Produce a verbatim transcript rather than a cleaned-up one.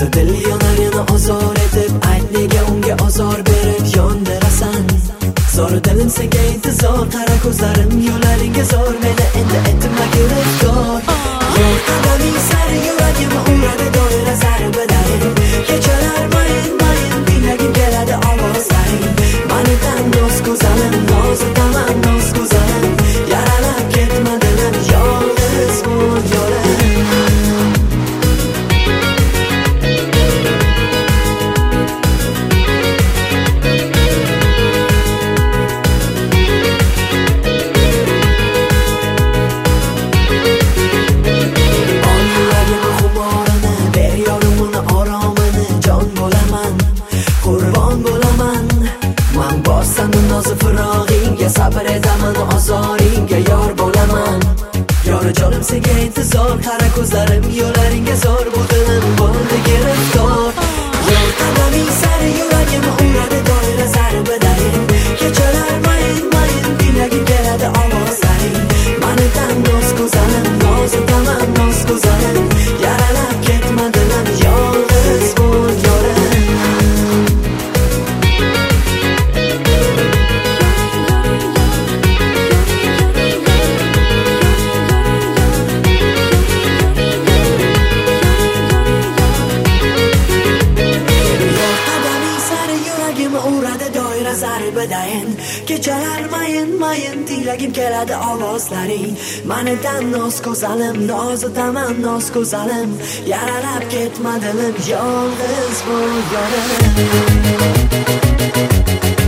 Ayniqsa dil yonarini ozor etib, ayt nega unga ozor berib yondirasan. Zor dilim senga intizor, qara ko'zlarim yo'laringga zor, meni endi aytma giriftor. Yo'q qadaming sari yuragim uradi doira zarbiday. Kechalar mayin mayin tinglagim keladi ovozlaring. Manidan noz go'zalim, nozidaman noz go'zalim. Yaralab ketma dilim, yolg'iz bo'l yo'lim. Sabr edaman ozoringga yor bo'laman. Yor jonim senga intizor, qara ko'zlarim yo'laringga zor, bu dilim bo'ldi giriftor. Yor qadaming sari yuragim uradi doira zarbiday. Kechalar mayin mayin tinglagim keladi ovozlaring. Manidan noz go'zalim, nozidaman noz go'zalim. Yaralab ketma dilim, yolg'iz bo'l yo'lim. Zarbidayin kechalar mayin mayin tinglagim keladi ovozlaring. Manidan noz go'zalim, nozidaman noz go'zalim. Yaralab ketma dilim, yolg'iz bo'l yo'lim.